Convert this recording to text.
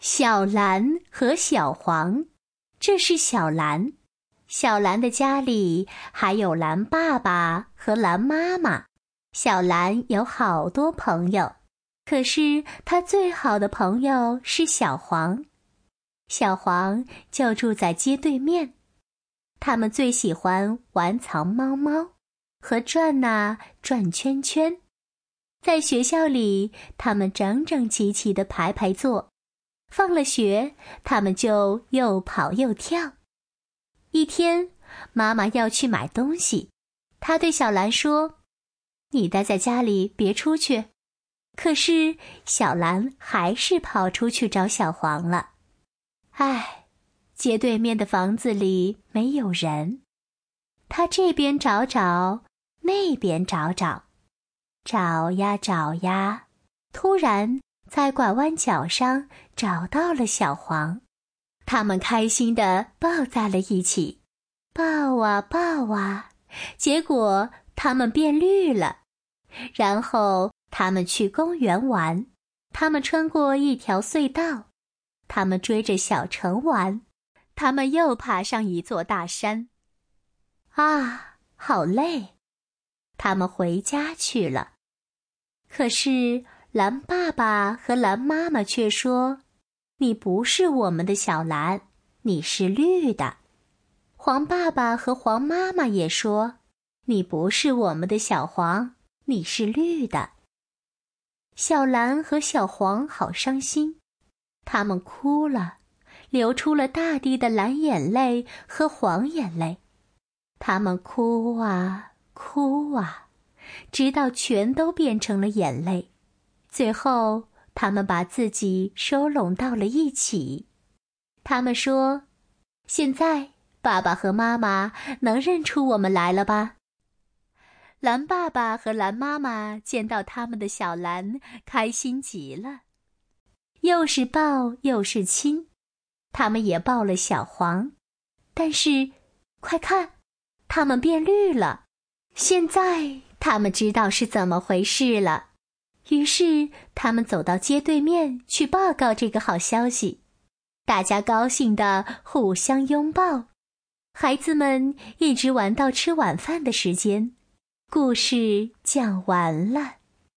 小蓝和小黄，这是小蓝。小蓝的家里还有蓝爸爸和蓝妈妈。小蓝有好多朋友，可是他最好的朋友是小黄。小黄就住在街对面，他们最喜欢玩藏猫猫和转圈圈。在学校里，他们整整齐齐地排坐。放了学，他们就又跑又跳。一天，妈妈要去买东西，她对小蓝说：“你待在家里，别出去。”可是小蓝还是跑出去找小黄了。唉，街对面的房子里没有人。他这边找找，那边找找，找呀找呀，突然在拐弯角上找到了小黄。他们开心地抱在了一起，抱啊抱啊，结果他们变绿了。然后他们去公园玩，他们穿过一条隧道，他们追着小城玩，他们又爬上一座大山。啊，好累！他们回家去了。可是蓝爸爸和蓝妈妈却说：“你不是我们的小蓝，你是绿的。”黄爸爸和黄妈妈也说：“你不是我们的小黄，你是绿的。”小蓝和小黄好伤心，他们哭了，流出了大滴的蓝眼泪和黄眼泪。他们哭啊哭啊，直到全都变成了眼泪。最后，他们把自己收拢到了一起。他们说：“现在爸爸和妈妈能认出我们来了吧？”蓝爸爸和蓝妈妈见到他们的小蓝，开心极了，又是抱又是亲。他们也抱了小黄，但是，快看，他们变绿了。现在他们知道是怎么回事了。于是他们走到街对面去报告这个好消息，大家高兴地互相拥抱。孩子们一直玩到吃晚饭的时间。故事讲完了。